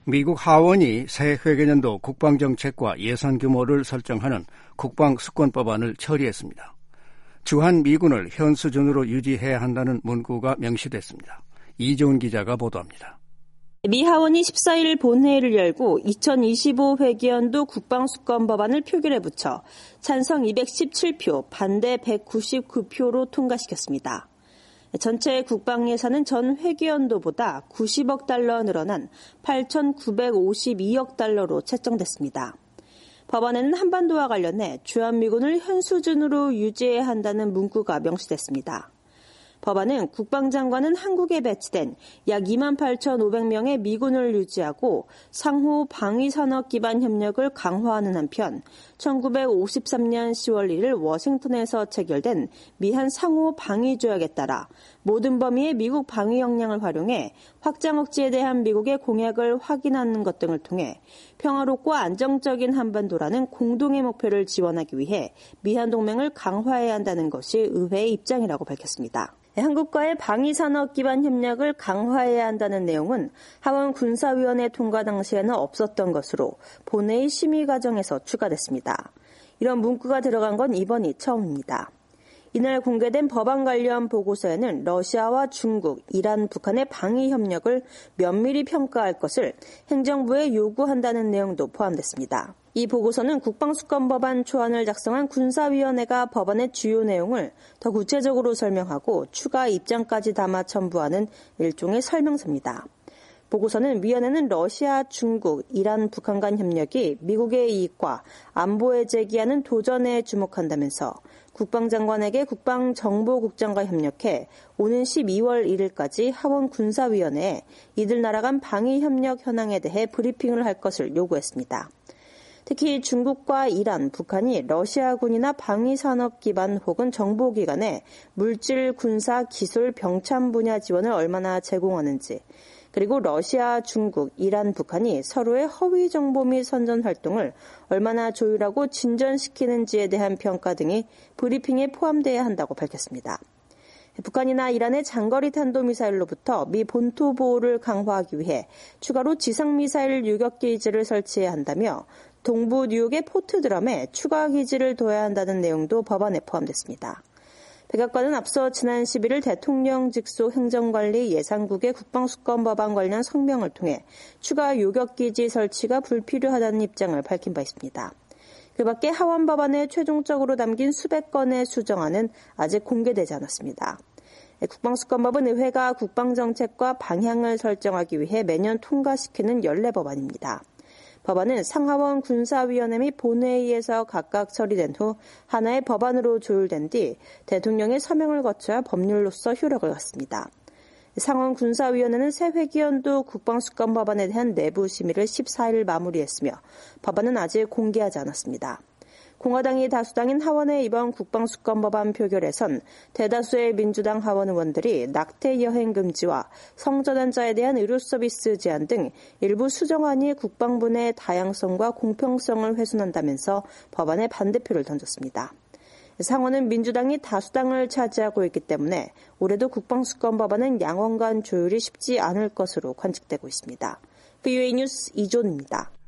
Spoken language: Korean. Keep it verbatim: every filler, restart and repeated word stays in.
미국 하원이 새 회계년도 국방정책과 예산 규모를 설정하는 국방수권법안을 처리했습니다. 주한 미군을 현 수준으로 유지해야 한다는 문구가 명시됐습니다. 이종훈 기자가 보도합니다. 미 하원이 십사 일 본회의를 열고 이천이십오 회계연도 국방수권법안을 표결에 붙여 찬성 이백십칠 표, 반대 백구십구 표로 통과시켰습니다. 전체 국방 예산은 전 회계연도보다 구십억 달러 늘어난 팔천구백오십이억 달러로 책정됐습니다. 법안에는 한반도와 관련해 주한미군을 현 수준으로 유지해야 한다는 문구가 명시됐습니다. 법안은 국방장관은 한국에 배치된 약 이만 팔천오백 명의 미군을 유지하고 상호 방위산업 기반 협력을 강화하는 한편 천구백오십삼 년 시월 일 일 워싱턴에서 체결된 미한 상호 방위조약에 따라 모든 범위의 미국 방위 역량을 활용해 확장 억제에 대한 미국의 공약을 확인하는 것 등을 통해 평화롭고 안정적인 한반도라는 공동의 목표를 지원하기 위해 미한 동맹을 강화해야 한다는 것이 의회의 입장이라고 밝혔습니다. 한국과의 방위산업 기반 협력을 강화해야 한다는 내용은 하원 군사위원회 통과 당시에는 없었던 것으로 본회의 심의 과정에서 추가됐습니다. 이런 문구가 들어간 건 이번이 처음입니다. 이날 공개된 법안 관련 보고서에는 러시아와 중국, 이란, 북한의 방위 협력을 면밀히 평가할 것을 행정부에 요구한다는 내용도 포함됐습니다. 이 보고서는 국방수권법안 초안을 작성한 군사위원회가 법안의 주요 내용을 더 구체적으로 설명하고 추가 입장까지 담아 첨부하는 일종의 설명서입니다. 보고서는 위원회는 러시아, 중국, 이란, 북한 간 협력이 미국의 이익과 안보에 제기하는 도전에 주목한다면서 국방장관에게 국방정보국장과 협력해 오는 십이월 일 일까지 하원 군사위원회에 이들 나라 간 방위협력 현황에 대해 브리핑을 할 것을 요구했습니다. 특히 중국과 이란, 북한이 러시아군이나 방위산업 기반 혹은 정보기관에 물질, 군사, 기술, 병참 분야 지원을 얼마나 제공하는지, 그리고 러시아, 중국, 이란, 북한이 서로의 허위 정보 및 선전 활동을 얼마나 조율하고 진전시키는지에 대한 평가 등이 브리핑에 포함돼야 한다고 밝혔습니다. 북한이나 이란의 장거리 탄도미사일로부터 미 본토 보호를 강화하기 위해 추가로 지상미사일 유격기지를 설치해야 한다며 동부 뉴욕의 포트드럼에 추가 기지를 둬야 한다는 내용도 법안에 포함됐습니다. 백악관은 앞서 지난 십일 일 대통령 직속 행정관리 예산국의 국방수권법안 관련 성명을 통해 추가 요격기지 설치가 불필요하다는 입장을 밝힌 바 있습니다. 그 밖에 하원 법안에 최종적으로 담긴 수백 건의 수정안은 아직 공개되지 않았습니다. 국방수권법은 의회가 국방정책과 방향을 설정하기 위해 매년 통과시키는 연례 법안입니다. 법안은 상하원 군사위원회 및 본회의에서 각각 처리된 후 하나의 법안으로 조율된 뒤 대통령의 서명을 거쳐야 법률로서 효력을 갖습니다. 상원 군사위원회는 새 회기연도 국방수권 법안에 대한 내부 심의를 십사 일 마무리했으며 법안은 아직 공개하지 않았습니다. 공화당이 다수당인 하원의 이번 국방수권 법안 표결에선 대다수의 민주당 하원 의원들이 낙태 여행 금지와 성전환자에 대한 의료 서비스 제한 등 일부 수정안이 국방부 내 다양성과 공평성을 훼손한다면서 법안에 반대표를 던졌습니다. 상원은 민주당이 다수당을 차지하고 있기 때문에 올해도 국방수권 법안은 양원 간 조율이 쉽지 않을 것으로 관측되고 있습니다. 브이오에이 뉴스 이존입니다.